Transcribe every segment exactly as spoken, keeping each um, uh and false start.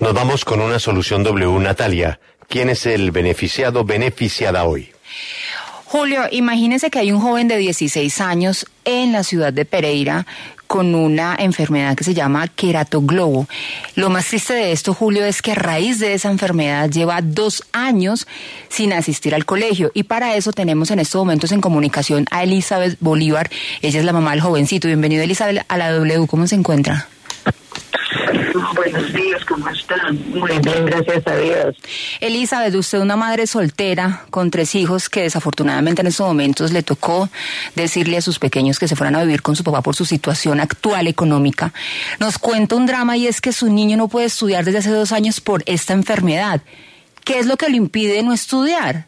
Nos vamos con una solución W. Natalia, ¿quién es el beneficiado, beneficiada hoy? Julio, imagínese que hay un joven de dieciséis años en la ciudad de Pereira con una enfermedad que se llama queratoglobo. Lo más triste de esto, Julio, es que a raíz de esa enfermedad lleva dos años sin asistir al colegio, y para eso tenemos en estos momentos en comunicación a Elizabeth Bolívar. Ella es la mamá del jovencito. Bienvenida, Elizabeth, a la W. ¿Cómo se encuentra? Buenos días, ¿cómo están? Muy bien, gracias a Dios. Elizabeth, usted es una madre soltera con tres hijos que desafortunadamente en estos momentos le tocó decirle a sus pequeños que se fueran a vivir con su papá por su situación actual económica. Nos cuenta un drama, y es que su niño no puede estudiar desde hace dos años por esta enfermedad. ¿Qué es lo que le impide no estudiar?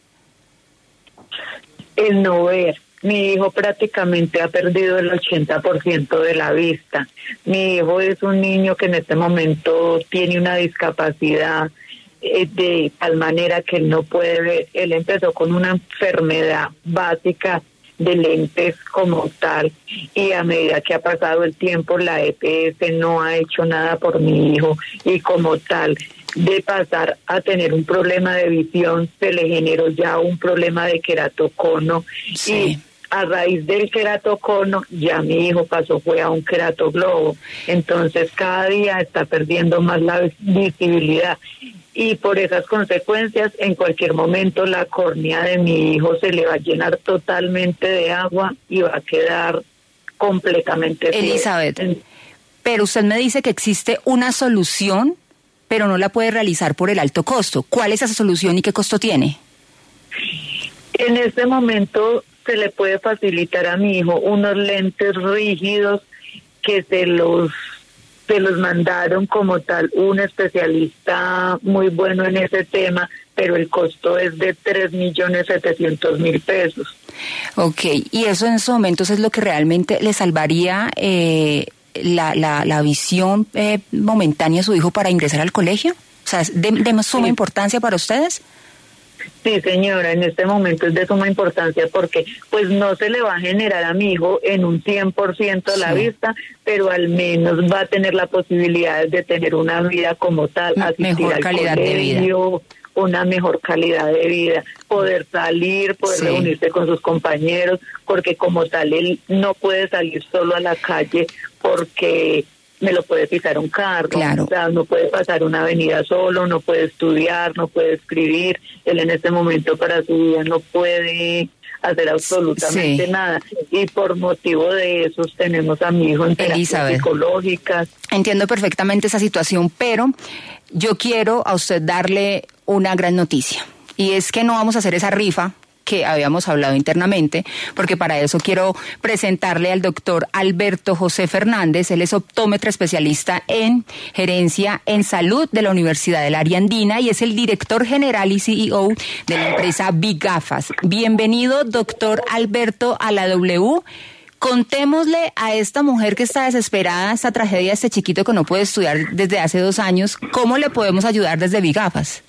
El no ver. Mi hijo prácticamente ha perdido el ochenta por ciento de la vista. Mi hijo es un niño que en este momento tiene una discapacidad eh, de tal manera que él no puede ver. Él empezó con una enfermedad básica de lentes como tal, y a medida que ha pasado el tiempo la E P S no ha hecho nada por mi hijo, y como tal, de pasar a tener un problema de visión, se le generó ya un problema de queratocono. Sí. Y a raíz del queratocono, ya mi hijo pasó fue a un queratoglobo. Entonces cada día está perdiendo más la visibilidad, y por esas consecuencias en cualquier momento la córnea de mi hijo se le va a llenar totalmente de agua y va a quedar completamente ciego. Elizabeth, pero usted me dice que existe una solución, pero no la puede realizar por el alto costo. ¿Cuál es esa solución y qué costo tiene? En este momento se le puede facilitar a mi hijo unos lentes rígidos que se los se los mandaron como tal un especialista muy bueno en ese tema, pero el costo es de tres millones setecientos mil pesos. Ok, y eso en esos momentos es lo que realmente le salvaría eh, la, la, la visión eh, momentánea a su hijo para ingresar al colegio. O sea, ¿es de, de suma Sí. importancia para ustedes? Sí, señora, en este momento es de suma importancia porque pues no se le va a generar a mi hijo en un cien por ciento la Sí. vista, pero al menos va a tener la posibilidad de tener una vida como tal, asistir Mejor al calidad de colegio, una mejor calidad de vida, poder salir, poder Sí. reunirse con sus compañeros, porque como tal él no puede salir solo a la calle porque me lo puede pisar un carro, Claro. O sea, no puede pasar una avenida solo, no puede estudiar, no puede escribir. Él en este momento para su vida no puede hacer absolutamente Sí. nada, y por motivo de eso tenemos a mi hijo en terapias Elizabeth. psicológicas. Entiendo perfectamente esa situación, pero yo quiero a usted darle una gran noticia, y es que no vamos a hacer esa rifa que habíamos hablado internamente, porque para eso quiero presentarle al doctor Alberto José Fernández. Él es optómetra especialista en gerencia en salud de la Universidad del Área Andina y es el director general y C E O de la empresa Bigafas. Bienvenido, doctor Alberto, a la W. Contémosle a esta mujer que está desesperada, esta tragedia, este chiquito que no puede estudiar desde hace dos años, ¿cómo le podemos ayudar desde Bigafas?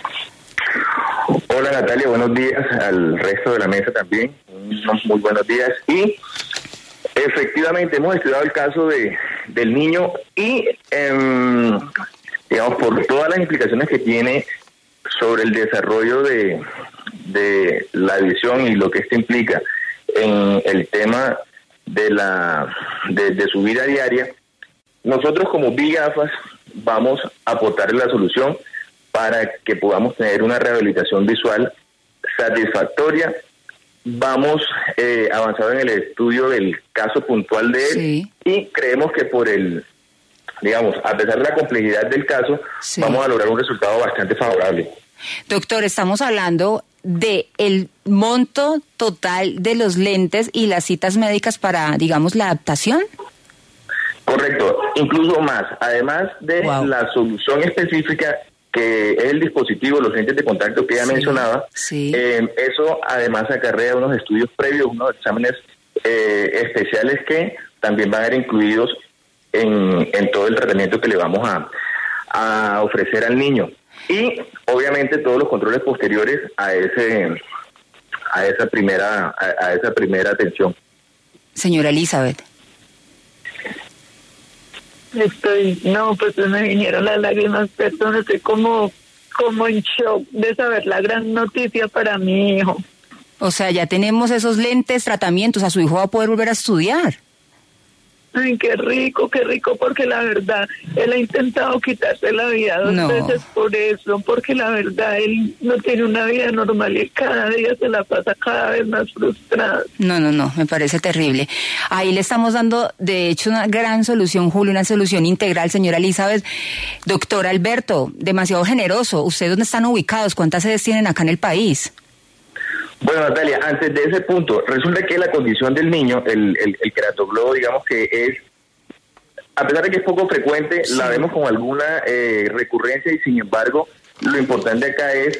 Hola Natalia, buenos días, al resto de la mesa también, unos muy buenos días. Y efectivamente hemos estudiado el caso de del niño y, eh, digamos, por todas las implicaciones que tiene sobre el desarrollo de, de la visión y lo que esto implica en el tema de, la, de, de su vida diaria, nosotros como Bigafas vamos a aportarle la solución para que podamos tener una rehabilitación visual satisfactoria. Vamos eh, avanzando en el estudio del caso puntual de él, sí. Y creemos que por el, digamos, a pesar de la complejidad del caso, sí. Vamos a lograr un resultado bastante favorable. Doctor, estamos hablando de el monto total de los lentes y las citas médicas para, digamos, la adaptación. Correcto, incluso más, además de wow. La solución específica que es el dispositivo, los lentes de contacto que ella sí, mencionaba, sí. Eh, eso además acarrea unos estudios previos, unos exámenes eh, especiales que también van a ser incluidos en, en todo el tratamiento que le vamos a, a ofrecer al niño. Y obviamente todos los controles posteriores a ese a esa primera a, a esa primera atención. Señora Elizabeth. Estoy, no, pues me vinieron las lágrimas, perdón, estoy como, como en shock de saber la gran noticia para mi hijo. O sea, ya tenemos esos lentes, tratamientos, a su hijo va a poder volver a estudiar. Ay, qué rico, qué rico, porque la verdad, él ha intentado quitarse la vida dos no. veces por eso, porque la verdad, él no tiene una vida normal y cada día se la pasa cada vez más frustrado. No, no, no, me parece terrible. Ahí le estamos dando, de hecho, una gran solución, Julio, una solución integral, señora Elizabeth. Doctor Alberto, demasiado generoso. ¿Ustedes dónde están ubicados? ¿Cuántas sedes tienen acá en el país? Bueno, Natalia, antes de ese punto, resulta que la condición del niño, el, el, el queratoglobo, digamos que es, a pesar de que es poco frecuente, sí. la vemos con alguna eh, recurrencia y sin embargo, lo importante acá es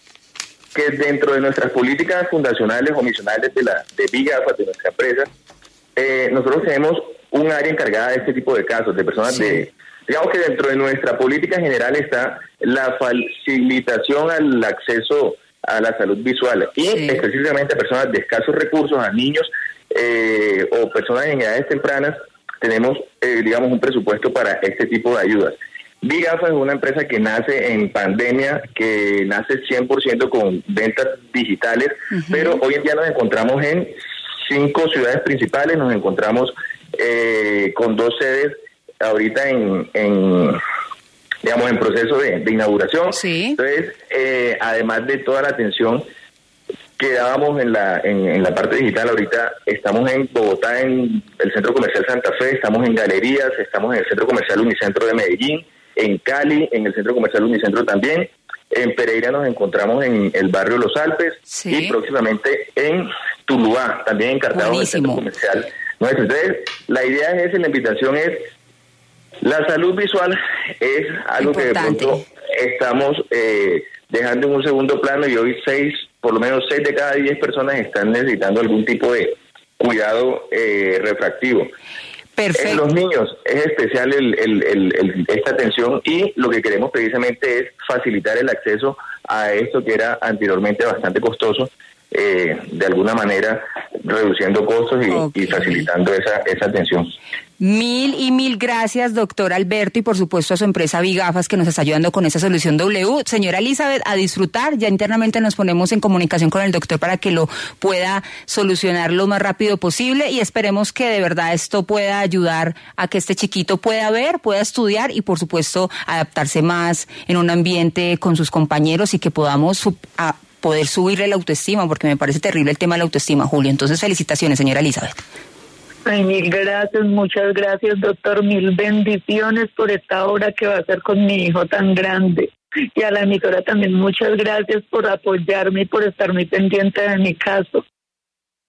que dentro de nuestras políticas fundacionales o misionales de la de Vigafas, de nuestra empresa, eh, nosotros tenemos un área encargada de este tipo de casos, de personas sí. de... Digamos que dentro de nuestra política general está la facilitación al acceso a la salud visual y sí. específicamente a personas de escasos recursos, a niños eh, o personas en edades tempranas, tenemos, eh, digamos, un presupuesto para este tipo de ayudas. Vigafas es una empresa que nace en pandemia, que nace cien por ciento con ventas digitales, uh-huh. pero hoy en día nos encontramos en cinco ciudades principales, nos encontramos eh, con dos sedes ahorita en... en digamos, en proceso de, de inauguración. Sí. Entonces, eh, además de toda la atención que dábamos en la en, en la parte digital, ahorita estamos en Bogotá, en el Centro Comercial Santa Fe, estamos en Galerías, estamos en el Centro Comercial Unicentro de Medellín, en Cali, en el Centro Comercial Unicentro también, en Pereira nos encontramos en el barrio Los Alpes sí. y próximamente en Tuluá, también en Cartago, el Centro Comercial nuestro. Entonces, la idea es esa, la invitación es la salud visual es algo importante. Que de pronto estamos eh, dejando en un segundo plano y hoy seis, por lo menos seis de cada diez personas están necesitando algún tipo de cuidado eh, refractivo. Perfecto. En los niños es especial el, el, el, el, esta atención y lo que queremos precisamente es facilitar el acceso a esto que era anteriormente bastante costoso, eh, de alguna manera reduciendo costos y, okay. y facilitando esa, esa atención. Mil y mil gracias, doctor Alberto, y por supuesto a su empresa Vigafas que nos está ayudando con esa solución W. Señora Elizabeth, a disfrutar, ya internamente nos ponemos en comunicación con el doctor para que lo pueda solucionar lo más rápido posible y esperemos que de verdad esto pueda ayudar a que este chiquito pueda ver, pueda estudiar y por supuesto adaptarse más en un ambiente con sus compañeros y que podamos sub- a poder subirle la autoestima, porque me parece terrible el tema de la autoestima, Julio. Entonces, felicitaciones, señora Elizabeth. Ay, mil gracias, muchas gracias, doctor. Mil bendiciones por esta obra que va a hacer con mi hijo tan grande. Y a la emisora también muchas gracias por apoyarme y por estar muy pendiente de mi caso.